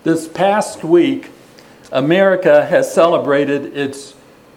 This past week, America has celebrated its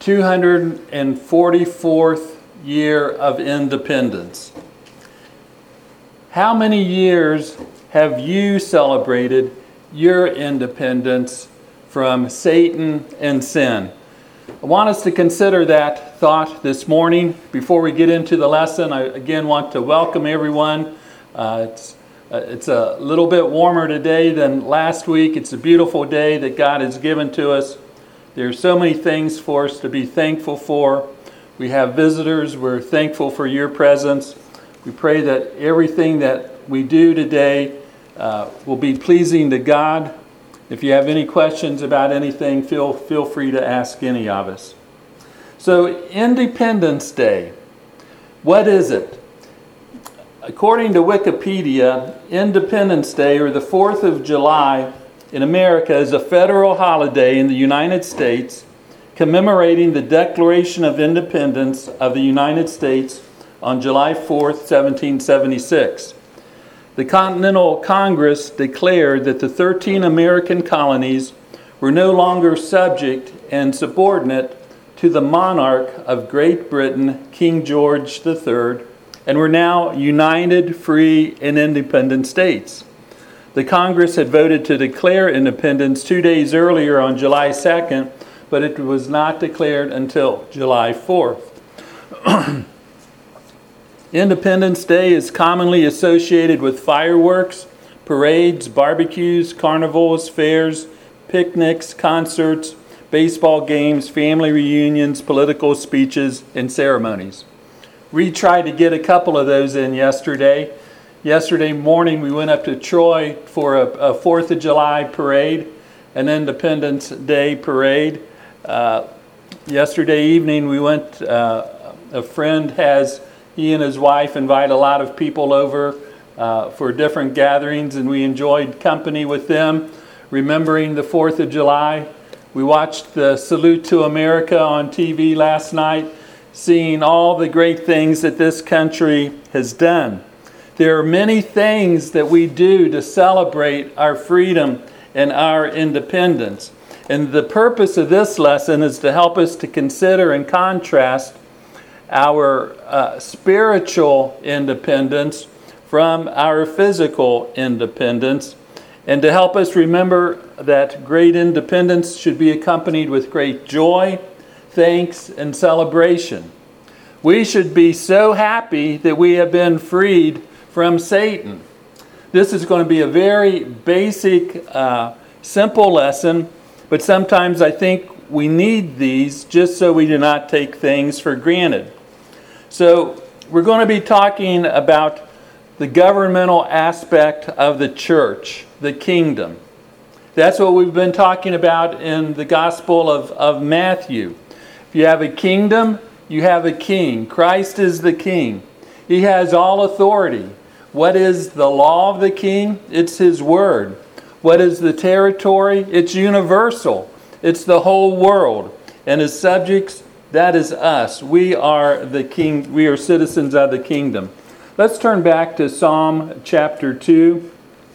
244th year of independence. How many years have you celebrated your independence from Satan and sin? I want us to consider that thought this morning. Before we get into the lesson, I again want to welcome everyone. It's a little bit warmer today than last week. It's a beautiful day that God has given to us. There are so many things for us to be thankful for. We have visitors. We're thankful for your presence. We pray that everything that we do today will be pleasing to God. If you have any questions about anything, feel free to ask any of us. So, Independence Day, what is it? According to Wikipedia, Independence Day, or the 4th of July in America, is a federal holiday in the United States commemorating the Declaration of Independence of the United States on July 4th, 1776. The Continental Congress declared that the 13 American colonies were no longer subject and subordinate to the monarch of Great Britain, King George III, and were now united, free, and independent states. The Congress had voted to declare independence 2 days earlier on July 2nd, but it was not declared until July 4th. Independence Day is commonly associated with fireworks, parades, barbecues, carnivals, fairs, picnics, concerts, baseball games, family reunions, political speeches, and ceremonies. We tried to get a couple of those in yesterday. Yesterday morning we went up to Troy for a 4th of July parade, an Independence Day parade. Yesterday evening we went, a friend he and his wife invite a lot of people over for different gatherings, and we enjoyed company with them, remembering the 4th of July. We watched the Salute to America on TV last night, seeing all the great things that this country has done. There are many things that we do to celebrate our freedom and our independence. And the purpose of this lesson is to help us to consider and contrast our spiritual independence from our physical independence, and to help us remember that great independence should be accompanied with great joy, thanks, and celebration. We should be so happy that we have been freed from Satan. This is going to be a very basic, simple lesson, but sometimes I think we need these just so we do not take things for granted. So we're going to be talking about the governmental aspect of the church, the kingdom. That's what we've been talking about in the Gospel of Matthew. If you have a kingdom, you have a king. Christ is the king. He has all authority. What is the law of the king? It's his word. What is the territory? It's universal. It's the whole world. And his subjects, that is us. We are the king. We are citizens of the kingdom. Let's turn back to Psalm chapter 2.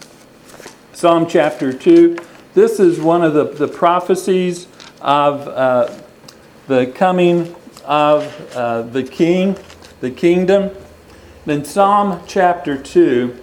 Psalm chapter 2. This is one of the prophecies of the coming of the king, the kingdom. In Psalm chapter 2,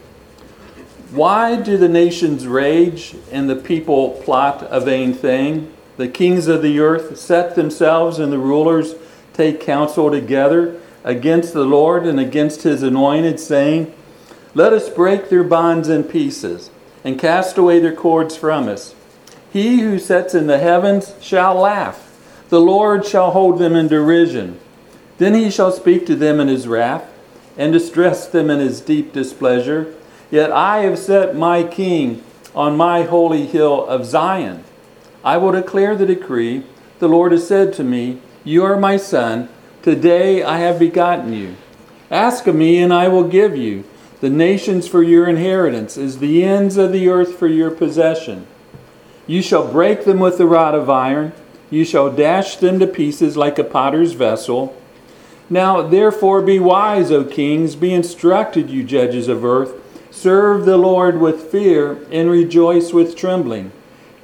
why do the nations rage and the people plot a vain thing? The kings of the earth set themselves, and the rulers take counsel together against the Lord and against his anointed, saying, "Let us break their bonds in pieces and cast away their cords from us. He who sits in the heavens shall laugh. The Lord shall hold them in derision. Then he shall speak to them in his wrath and distress them in his deep displeasure. Yet I have set my king on my holy hill of Zion. I will declare the decree. The Lord has said to me, you are my son. Today I have begotten you. Ask of me, and I will give you the nations for your inheritance, as the ends of the earth for your possession. You shall break them with the rod of iron. You shall dash them to pieces like a potter's vessel. Now therefore be wise, O kings. Be instructed, you judges of earth. Serve the Lord with fear and rejoice with trembling.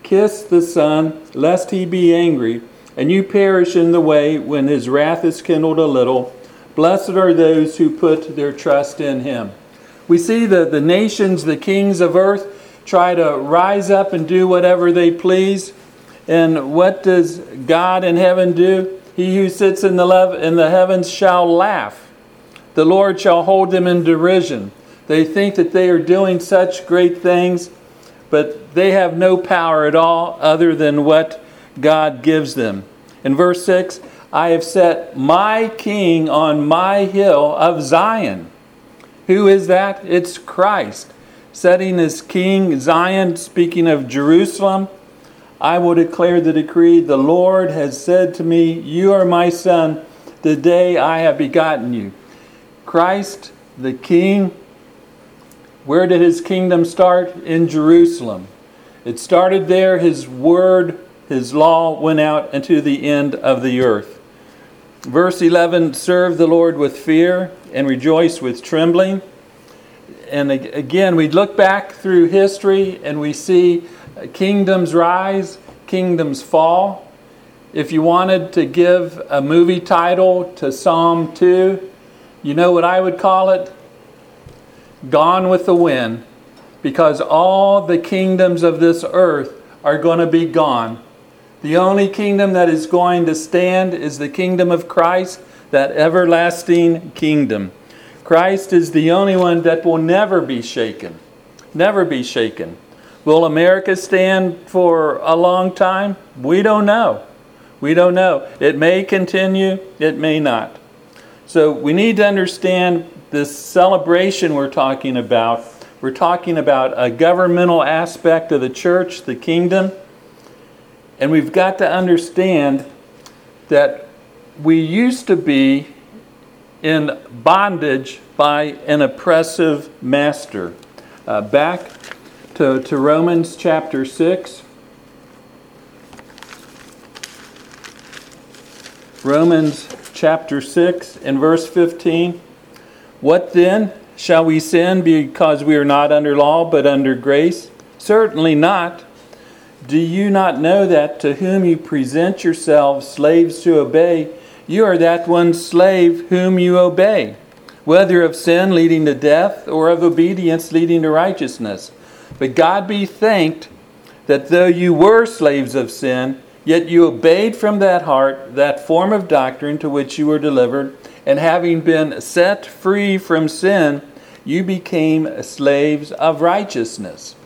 Kiss the Son, lest he be angry, and you perish in the way when his wrath is kindled a little. Blessed are those who put their trust in him. We see that the nations, the kings of earth, try to rise up and do whatever they please. And what does God in heaven do? He who sits in the heavens shall laugh. The Lord shall hold them in derision. They think that they are doing such great things, but they have no power at all other than what God gives them. In verse 6, I have set my king on my hill of Zion. Who is that? It's Christ. Setting his king, Zion, speaking of Jerusalem, I will declare the decree, the Lord has said to me, you are my son, the day I have begotten you. Christ, the king, where did his kingdom start? In Jerusalem. It started there. His word, his law went out into the end of the earth. Verse 11, serve the Lord with fear and rejoice with trembling. And again, we look back through history and we see kingdoms rise, kingdoms fall. If you wanted to give a movie title to Psalm 2, you know what I would call it? Gone with the Wind, because all the kingdoms of this earth are going to be gone. The only kingdom that is going to stand is the kingdom of Christ, that everlasting kingdom. Christ is the only one that will never be shaken. Never be shaken. Will America stand for a long time? We don't know. We don't know. It may continue, it may not. So we need to understand this celebration we're talking about. We're talking about a governmental aspect of the church, the kingdom. And we've got to understand that we used to be in bondage by an oppressive master. Back to Romans chapter 6. Romans chapter 6 and verse 15. What then? Shall we sin because we are not under law but under grace? Certainly not. Do you not know that to whom you present yourselves slaves to obey, you are that one slave whom you obey, whether of sin leading to death or of obedience leading to righteousness? But God be thanked that though you were slaves of sin, yet you obeyed from that heart that form of doctrine to which you were delivered, and having been set free from sin, you became slaves of righteousness.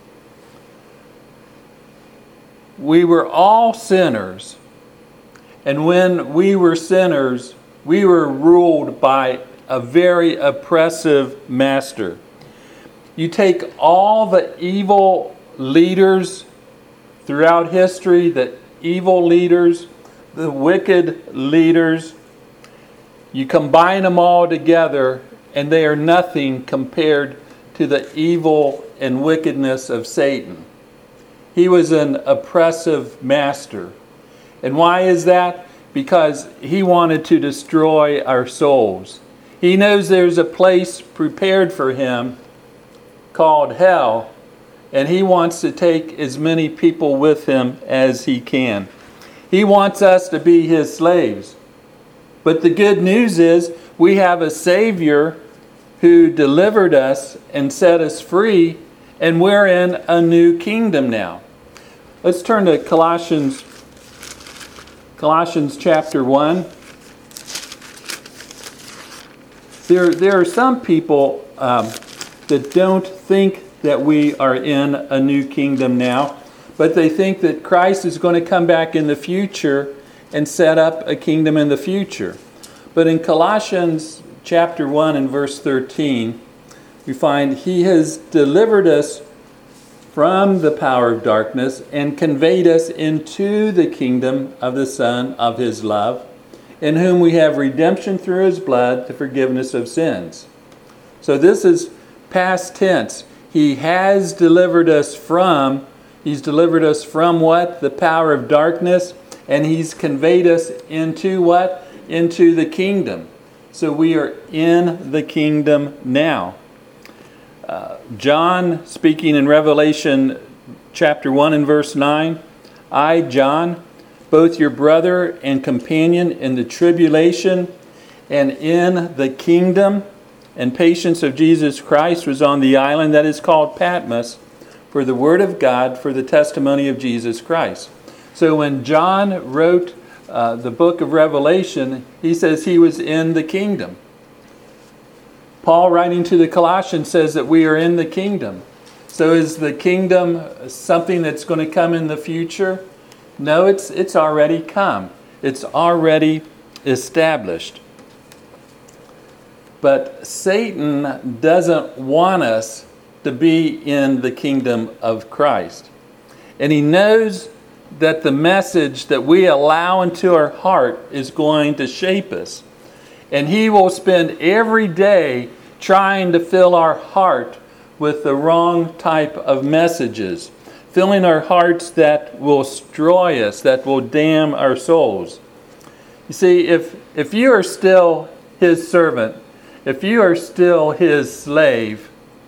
We were all sinners. And when we were sinners, we were ruled by a very oppressive master. You take all the evil leaders throughout history, the evil leaders, the wicked leaders, you combine them all together, and they are nothing compared to the evil and wickedness of Satan. He was an oppressive master. And why is that? Because he wanted to destroy our souls. He knows there's a place prepared for him called hell, and he wants to take as many people with him as he can. He wants us to be his slaves. But the good news is we have a Savior who delivered us and set us free, and we're in a new kingdom now. Let's turn to Colossians chapter 1. There are some people that don't think that we are in a new kingdom now, but they think that Christ is going to come back in the future and set up a kingdom in the future. But in Colossians chapter 1 and verse 13, we find He has delivered us from the power of darkness and conveyed us into the kingdom of the Son of His love, in whom we have redemption through His blood, the forgiveness of sins. So this is past tense. He has delivered us from, He's delivered us from what? The power of darkness, and He's conveyed us into what? Into the kingdom. So we are in the kingdom now. John, speaking in Revelation chapter 1 and verse 9, I, John, both your brother and companion in the tribulation and in the kingdom and patience of Jesus Christ, was on the island that is called Patmos for the word of God, for the testimony of Jesus Christ. So when John wrote the book of Revelation, he says he was in the kingdom. Paul, writing to the Colossians, says that we are in the kingdom. So is the kingdom something that's going to come in the future? No, it's already come. It's already established. But Satan doesn't want us to be in the kingdom of Christ. And he knows that the message that we allow into our heart is going to shape us. And he will spend every day trying to fill our heart with the wrong type of messages, filling our hearts that will destroy us, that will damn our souls. You see, if you are still his servant, if you are still his slave,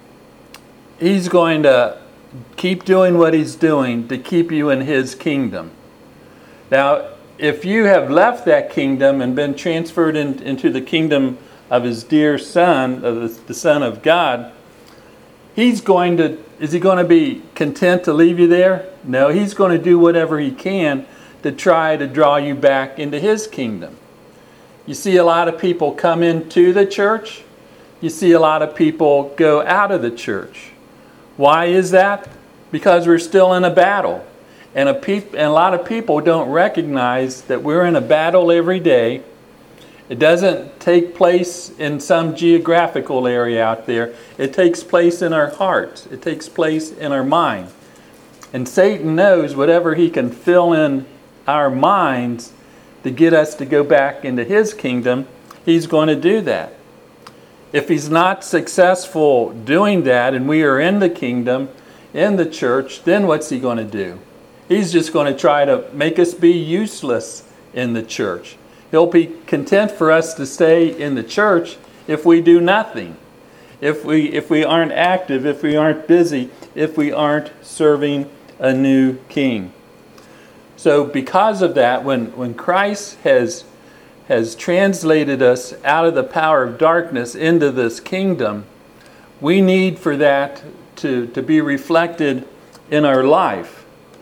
he's going to keep doing what he's doing to keep you in his kingdom. Now, if you have left that kingdom and been transferred into the kingdom of his dear Son, of the Son of God, is he going to be content to leave you there? No, he's going to do whatever he can to try to draw you back into his kingdom. You see a lot of people come into the church. You see a lot of people go out of the church. Why is that? Because we're still in a battle. And a lot of people don't recognize that we're in a battle every day. It doesn't take place in some geographical area out there. It takes place in our hearts. It takes place in our mind. And Satan knows whatever he can fill in our minds to get us to go back into his kingdom, he's going to do that. If he's not successful doing that and we are in the kingdom, in the church, then what's he going to do? He's just going to try to make us be useless in the church. He'll be content for us to stay in the church if we do nothing, if we aren't active, if we aren't busy, if we aren't serving a new king. So because of that, when Christ has translated us out of the power of darkness into this kingdom, we need for that to be reflected in our life.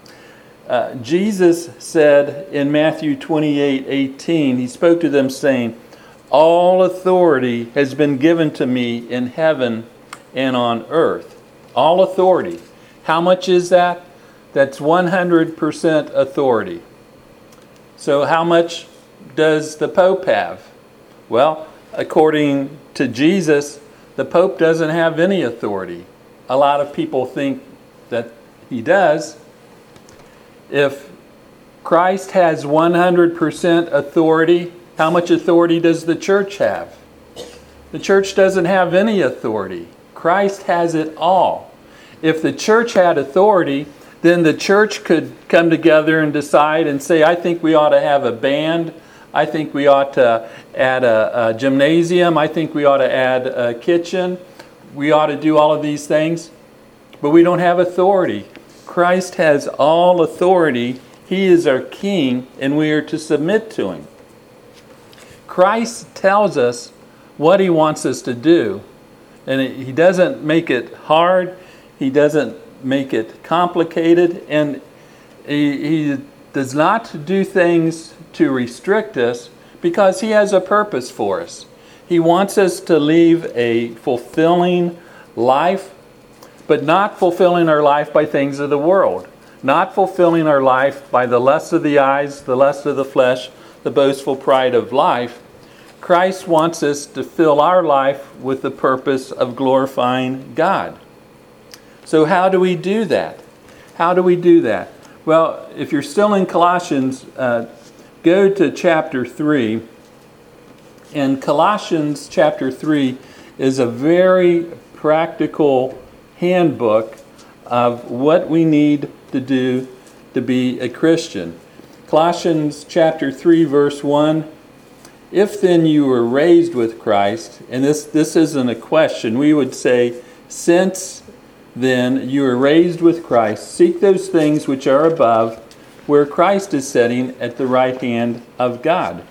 Jesus said in Matthew 28:18, he spoke to them saying, "All authority has been given to me in heaven and on earth." All authority. How much is that? That's 100% authority. So how much does the Pope have? Well, according to Jesus, the Pope doesn't have any authority. A lot of people think that he does. If Christ has 100% authority, how much authority does the church have? The church doesn't have any authority. Christ has it all. If the church had authority, then the church could come together and decide and say, I think we ought to have a band. I think we ought to add a gymnasium. I think we ought to add a kitchen. We ought to do all of these things. But we don't have authority. Christ has all authority. He is our king, and we are to submit to him. Christ tells us what he wants us to do. And he doesn't make it hard. He doesn't make it complicated. And he does not do things to restrict us because he has a purpose for us. He wants us to live a fulfilling life, but not fulfilling our life by things of the world. Not fulfilling our life by the lust of the eyes, the lust of the flesh, the boastful pride of life. Christ wants us to fill our life with the purpose of glorifying God. So how do we do that? How do we do that? Well, if you're still in Colossians, go to chapter 3. And Colossians chapter 3 is a very practical handbook of what we need to do to be a Christian. Colossians chapter 3 verse 1, if then you were raised with Christ, and this isn't a question, we would say, since then you were raised with Christ, seek those things which are above, where Christ is sitting at the right hand of God.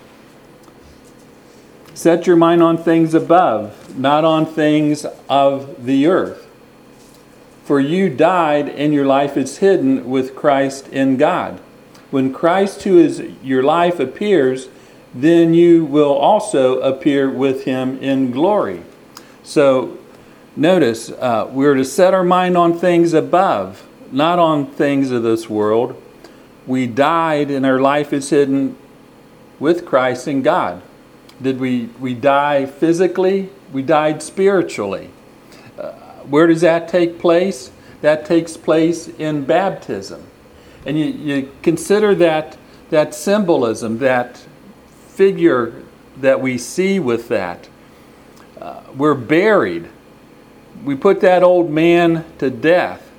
Set your mind on things above, not on things of the earth. For you died, and your life is hidden with Christ in God. When Christ, who is your life, appears, then you will also appear with him in glory. So notice, we're to set our mind on things above, not on things of this world. We died, and our life is hidden with Christ in God. Did we die physically? We died spiritually. Where does that take place? That takes place in baptism. And you consider that symbolism, that figure that we see with that. We're buried. We put that old man to death.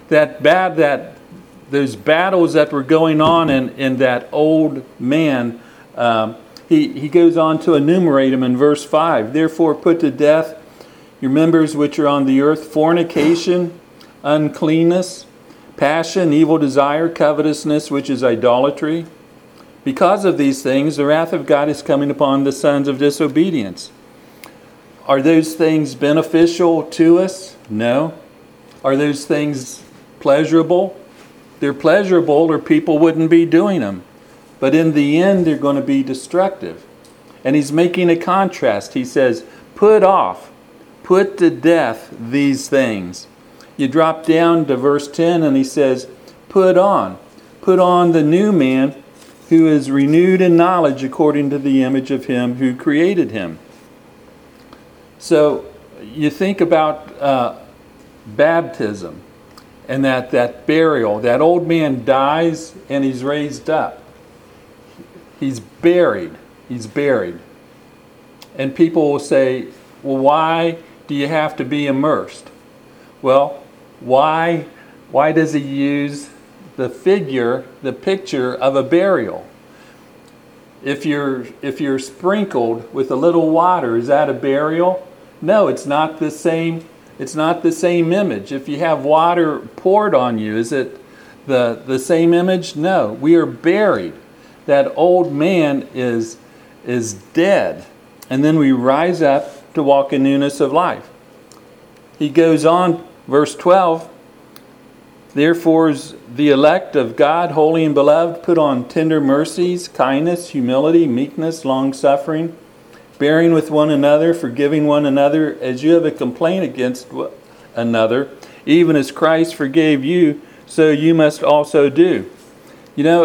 Those battles that were going on in that old man, he goes on to enumerate them in verse 5. Therefore put to death your members which are on the earth: fornication, uncleanness, passion, evil desire, covetousness, which is idolatry. Because of these things, the wrath of God is coming upon the sons of disobedience. Are those things beneficial to us? No. Are those things pleasurable? They're pleasurable, or people wouldn't be doing them. But in the end, they're going to be destructive. And he's making a contrast. He says, put off, put to death these things. You drop down to verse 10 and he says, put on the new man who is renewed in knowledge according to the image of him who created him. So you think about baptism and that burial. That old man dies and he's raised up. He's buried. He's buried. And people will say, well, why do you have to be immersed? Well, why does he use the picture of a burial? If you're sprinkled with a little water, is that a burial? No, it's not the same. It's not the same image. If you have water poured on you, is it the same image? No, we are buried. That old man is dead. And then we rise up to walk in newness of life. He goes on, verse 12, therefore is the elect of God, holy and beloved, put on tender mercies, kindness, humility, meekness, long-suffering, bearing with one another, forgiving one another, as you have a complaint against another, even as Christ forgave you, so you must also do. You know,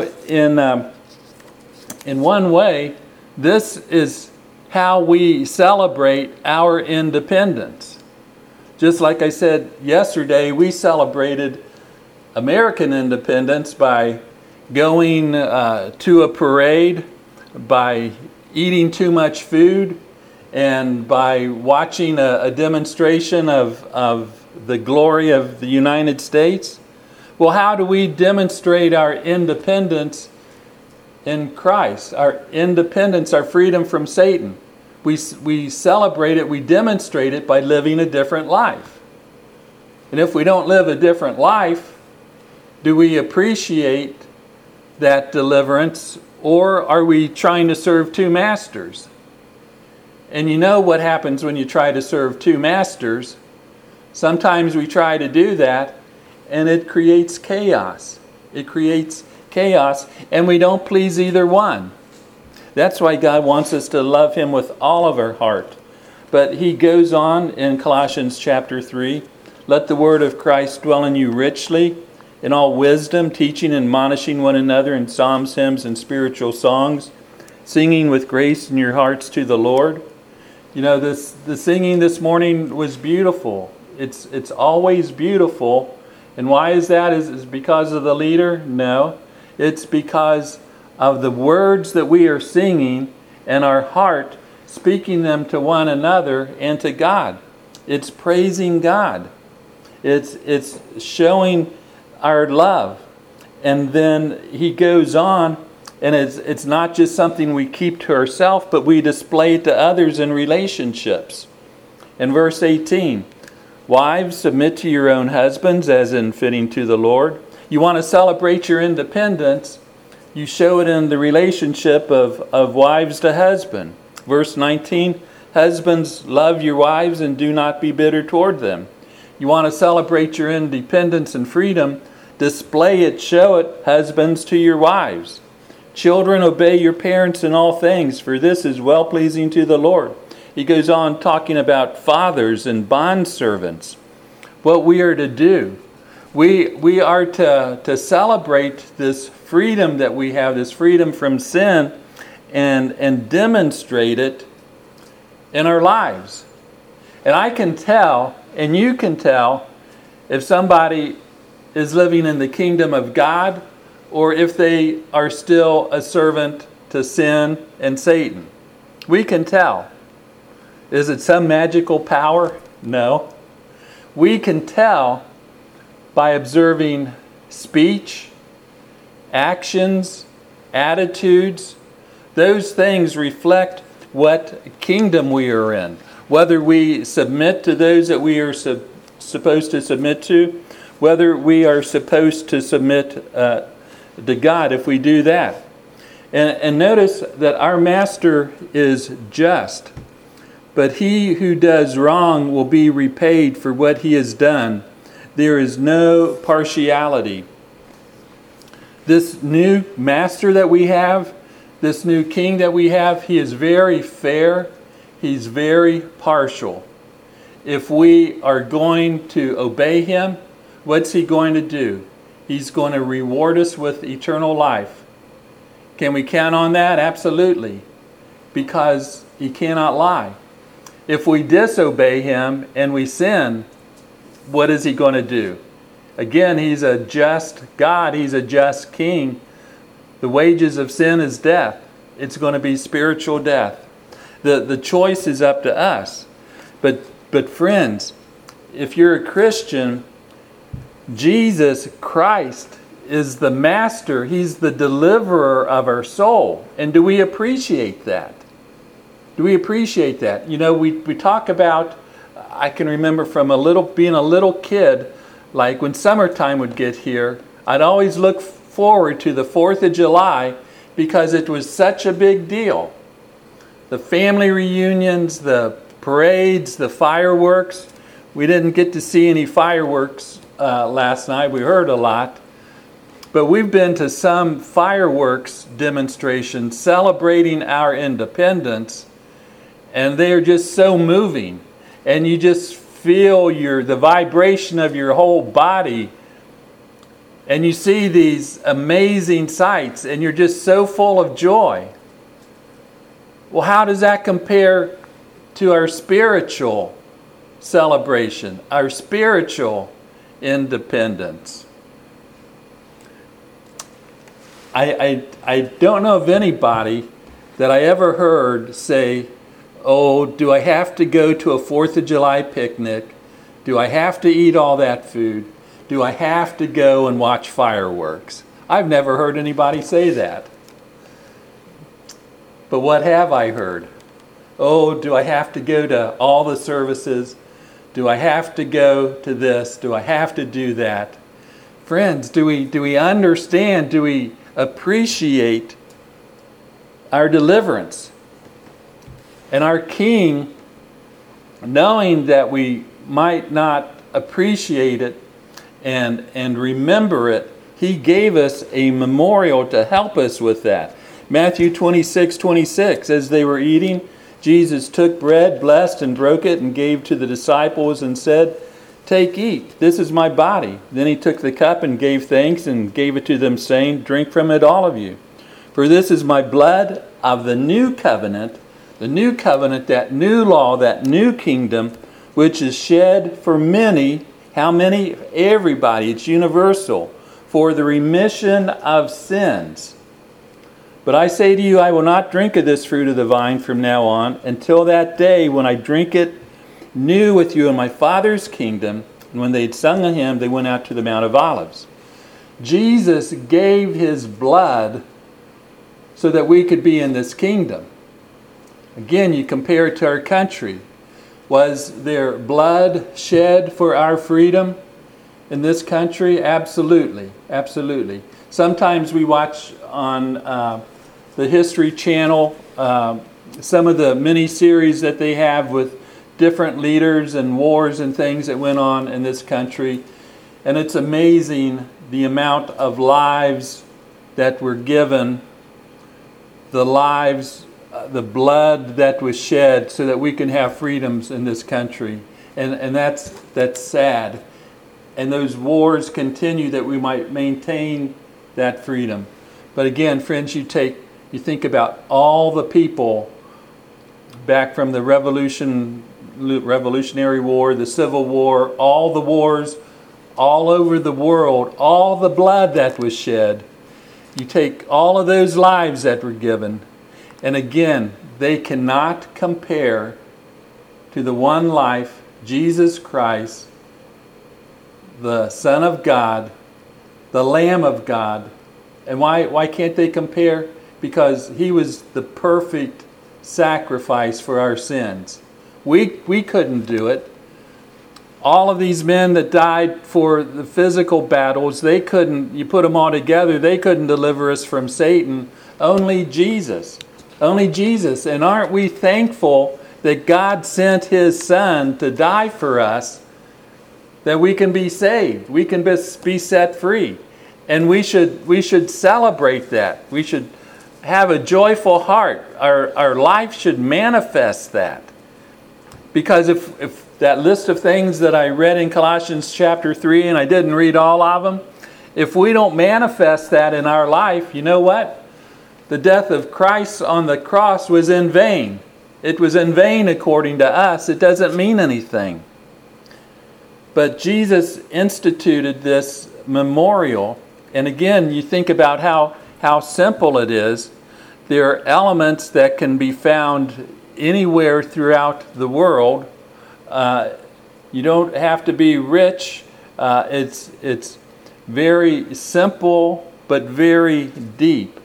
in one way, this is how we celebrate our independence. Just like I said yesterday, we celebrated American independence by going to a parade, by eating too much food, and by watching a demonstration of the glory of the United States. Well, how do we demonstrate our independence in Christ? Our independence, our freedom from Satan. We celebrate it, we demonstrate it by living a different life. And if we don't live a different life, do we appreciate that deliverance, or are we trying to serve two masters? And you know what happens when you try to serve two masters. Sometimes we try to do that, and it creates chaos. It creates chaos, and we don't please either one. That's why God wants us to love Him with all of our heart. But He goes on in Colossians chapter 3, let the word of Christ dwell in you richly, in all wisdom, teaching and admonishing one another in psalms, hymns, and spiritual songs, singing with grace in your hearts to the Lord. You know, the singing this morning was beautiful. It's always beautiful. And why is that? Is it because of the leader? No. It's because of the words that we are singing and our heart speaking them to one another and to God. It's praising God. It's showing our love. And then he goes on, and it's not just something we keep to ourselves, but we display it to others in relationships. In verse 18, wives, submit to your own husbands as in fitting to the Lord. You want to celebrate your independence, you show it in the relationship of wives to husband. Verse 19, husbands, love your wives and do not be bitter toward them. You want to celebrate your independence and freedom, display it, show it, husbands, to your wives. Children, obey your parents in all things, for this is well-pleasing to the Lord. He goes on talking about fathers and bondservants, what we are to do. We are to celebrate this freedom that we have, this freedom from sin, and demonstrate it in our lives. And I can tell, and you can tell, if somebody is living in the kingdom of God or if they are still a servant to sin and Satan. We can tell. Is it some magical power? No. We can tell by observing speech, actions, attitudes. Those things reflect what kingdom we are in. Whether we submit to those that we are supposed to submit to, whether we are supposed to submit to God if we do that. And notice that our master is just, but he who does wrong will be repaid for what he has done. There is no partiality. This new master that we have, this new king that we have, he is very fair. He's very partial. If we are going to obey him, what's he going to do? He's going to reward us with eternal life. Can we count on that? Absolutely. Because he cannot lie. If we disobey him and we sin, what is he going to do? Again, he's a just God. He's a just king. The wages of sin is death. It's going to be spiritual death. The choice is up to us. But friends, if you're a Christian, Jesus Christ is the master. He's the deliverer of our soul. And do we appreciate that? Do we appreciate that? You know, we talk about, I can remember from being a little kid, like when summertime would get here, I'd always look forward to the 4th of July because it was such a big deal. The family reunions, the parades, the fireworks. We didn't get to see any fireworks last night. We heard a lot. But we've been to some fireworks demonstrations celebrating our independence, and they are just so moving. And you just feel the vibration of your whole body. And you see these amazing sights, and you're just so full of joy. Well, how does that compare to our spiritual celebration, our spiritual independence? I don't know of anybody that I ever heard say, oh, do I have to go to a 4th of July picnic? Do I have to eat all that food? Do I have to go and watch fireworks? I've never heard anybody say that. But what have I heard? Oh, do I have to go to all the services? Do I have to go to this? Do I have to do that? Friends, do we understand? Do we appreciate our deliverance? And our King, knowing that we might not appreciate it and remember it, He gave us a memorial to help us with that. Matthew 26:26, as they were eating, Jesus took bread, blessed and broke it, and gave to the disciples and said, "Take, eat, this is my body." Then He took the cup and gave thanks and gave it to them, saying, "Drink from it, all of you. For this is my blood of the new covenant, that new law, that new kingdom, which is shed for many." How many? Everybody. It's universal. "For the remission of sins. But I say to you, I will not drink of this fruit of the vine from now on, until that day when I drink it new with you in my Father's kingdom." And when they had sung a hymn, they went out to the Mount of Olives. Jesus gave His blood so that we could be in this kingdom. Again, you compare it to our country. Was there blood shed for our freedom? in this country? Absolutely, absolutely. Sometimes we watch on the History Channel some of the mini-series that they have with different leaders and wars and things that went on in this country. And it's amazing the amount of lives that were given, the lives, the blood that was shed so that we can have freedoms in this country. And that's sad. And those wars continue that we might maintain that freedom. But again, friends, you think about all the people back from the Revolutionary War, the Civil War, all the wars all over the world, all the blood that was shed. You take all of those lives that were given, and again, they cannot compare to the one life, Jesus Christ, the Son of God, the Lamb of God. And why can't they compare? Because He was the perfect sacrifice for our sins. We couldn't do it. All of these men that died for the physical battles, they couldn't, you put them all together, they couldn't deliver us from Satan. Only Jesus. Only Jesus. And aren't we thankful that God sent His Son to die for us, that we can be saved, we can be set free. And we should celebrate that. We should have a joyful heart. Our life should manifest that. Because if that list of things that I read in Colossians chapter 3, and I didn't read all of them, if we don't manifest that in our life, you know what? The death of Christ on the cross was in vain. It was in vain according to us. It doesn't mean anything. But Jesus instituted this memorial. And again, you think about how simple it is. There are elements that can be found anywhere throughout the world. You don't have to be rich. It's very simple but very deep.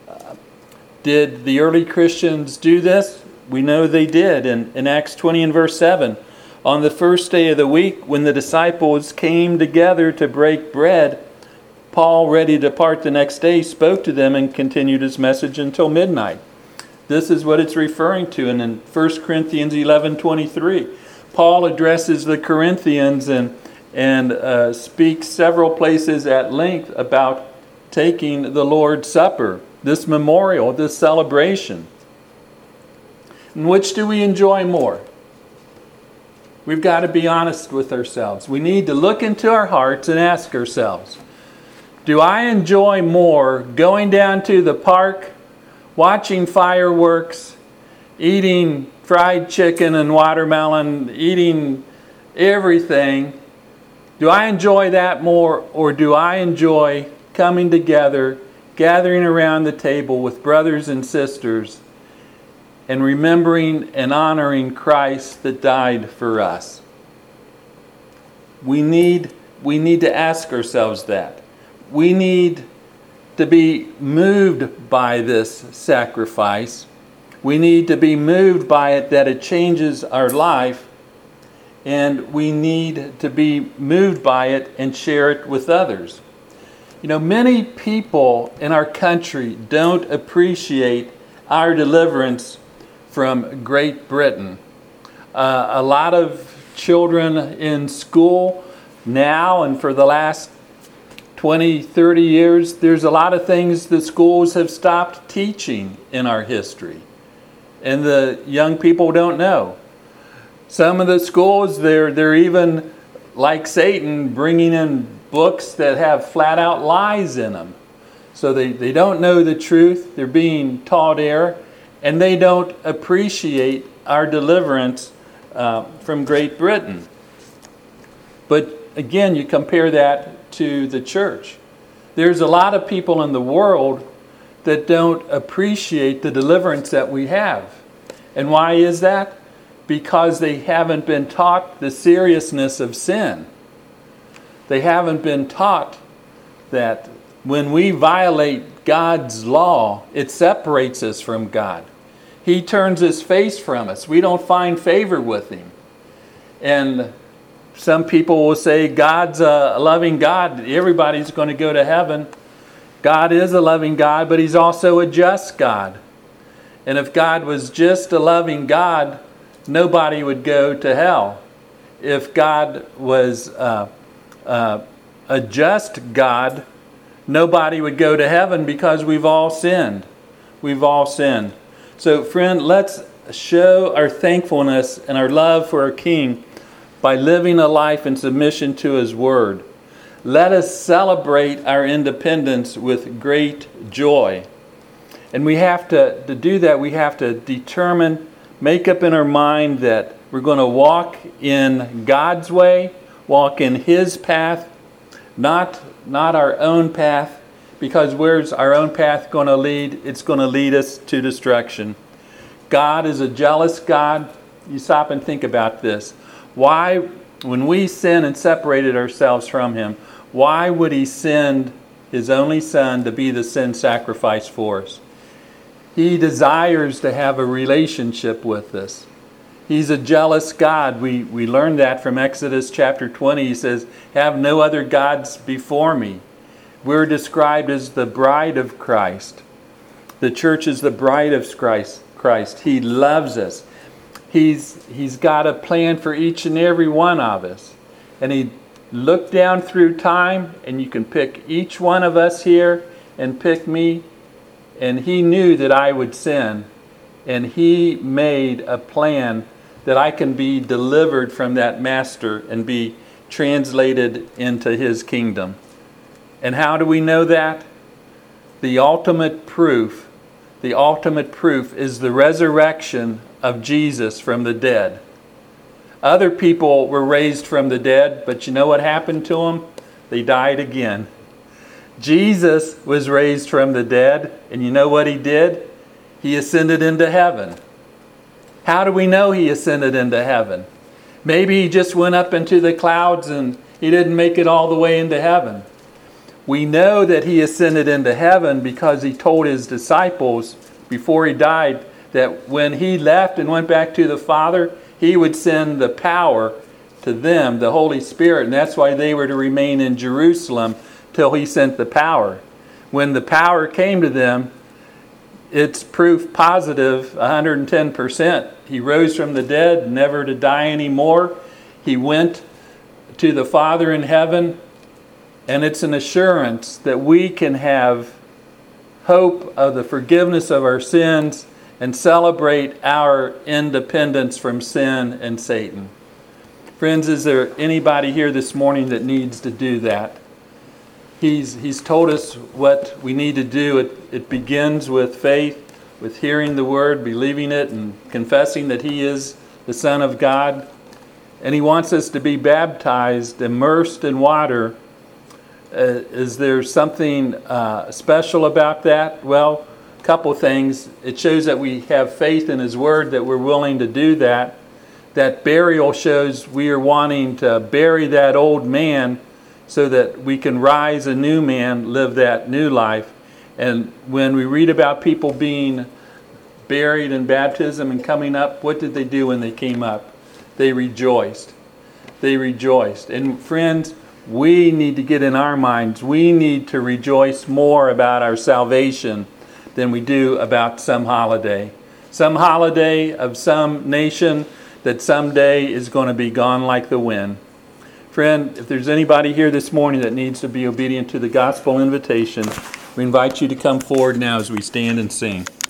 Did the early Christians do this? We know they did. In Acts 20 and verse 7, on the first day of the week, when the disciples came together to break bread, Paul, ready to depart the next day, spoke to them and continued his message until midnight. This is what it's referring to. And in 1 Corinthians 11:23, Paul addresses the Corinthians and speaks several places at length about taking the Lord's Supper, this memorial, this celebration. And which do we enjoy more? We've got to be honest with ourselves. We need to look into our hearts and ask ourselves, do I enjoy more going down to the park, watching fireworks, eating fried chicken and watermelon, eating everything? Do I enjoy that more, or do I enjoy coming together, gathering around the table with brothers and sisters, and remembering and honoring Christ that died for us? We need to ask ourselves that. We need to be moved by this sacrifice. We need to be moved by it, that it changes our life. And we need to be moved by it and share it with others. You know, many people in our country don't appreciate our deliverance from Great Britain. A lot of children in school now and for the last 20, 30 years, there's a lot of things the schools have stopped teaching in our history. And the young people don't know. Some of the schools, they're even, like Satan, bringing in books that have flat out lies in them. So they don't know the truth, they're being taught error, and they don't appreciate our deliverance from Great Britain. But again, you compare that to the church. There's a lot of people in the world that don't appreciate the deliverance that we have. And why is that? Because they haven't been taught the seriousness of sin. They haven't been taught that when we violate God's law, it separates us from God. He turns His face from us. We don't find favor with Him. And Some people will say God's a loving God. Everybody's going to go to heaven. God is a loving God, but He's also a just God. And if God was just a loving God, nobody would go to hell. If God was a just God, nobody would go to heaven because we've all sinned. We've all sinned. So, friend, let's show our thankfulness and our love for our King by living a life in submission to His Word. Let us celebrate our independence with great joy. And we have to do that, we have to determine, make up in our mind that we're going to walk in God's way, walk in His path, not our own path, because where's our own path going to lead? It's going to lead us to destruction. God is a jealous God. You stop and think about this. Why, when we sin and separated ourselves from Him, why would He send His only Son to be the sin sacrifice for us? He desires to have a relationship with us. He's a jealous God. We learned that from Exodus chapter 20. He says, "Have no other gods before me." We're described as the bride of Christ. The church is the bride of Christ. He loves us. He's got a plan for each and every one of us. And He looked down through time, and you can pick each one of us here and pick me. And He knew that I would sin. And He made a plan that I can be delivered from that master and be translated into His kingdom. And how do we know that? The ultimate proof is the resurrection of Jesus from the dead. Other people were raised from the dead, but you know what happened to them? They died again. Jesus was raised from the dead, and you know what He did? He ascended into heaven. How do we know He ascended into heaven? Maybe He just went up into the clouds and He didn't make it all the way into heaven. We know that He ascended into heaven because He told His disciples before He died that when He left and went back to the Father, He would send the power to them, the Holy Spirit. And that's why they were to remain in Jerusalem till He sent the power. When the power came to them, it's proof positive, 110%. He rose from the dead, never to die anymore. He went to the Father in heaven. And it's an assurance that we can have hope of the forgiveness of our sins and celebrate our independence from sin and Satan. Friends, is there anybody here this morning that needs to do that? He's told us what we need to do. It begins with faith, with hearing the Word, believing it, and confessing that He is the Son of God. And He wants us to be baptized, immersed in water. Is there something special about that? Well, a couple things. It shows that we have faith in His Word, that we're willing to do that. That burial shows we are wanting to bury that old man so that we can rise a new man, live that new life. And when we read about people being buried in baptism and coming up, what did they do when they came up? They rejoiced. They rejoiced. And friends, we need to get in our minds, we need to rejoice more about our salvation than we do about some holiday. Some holiday of some nation that someday is going to be gone like the wind. Friend, if there's anybody here this morning that needs to be obedient to the gospel invitation, we invite you to come forward now as we stand and sing.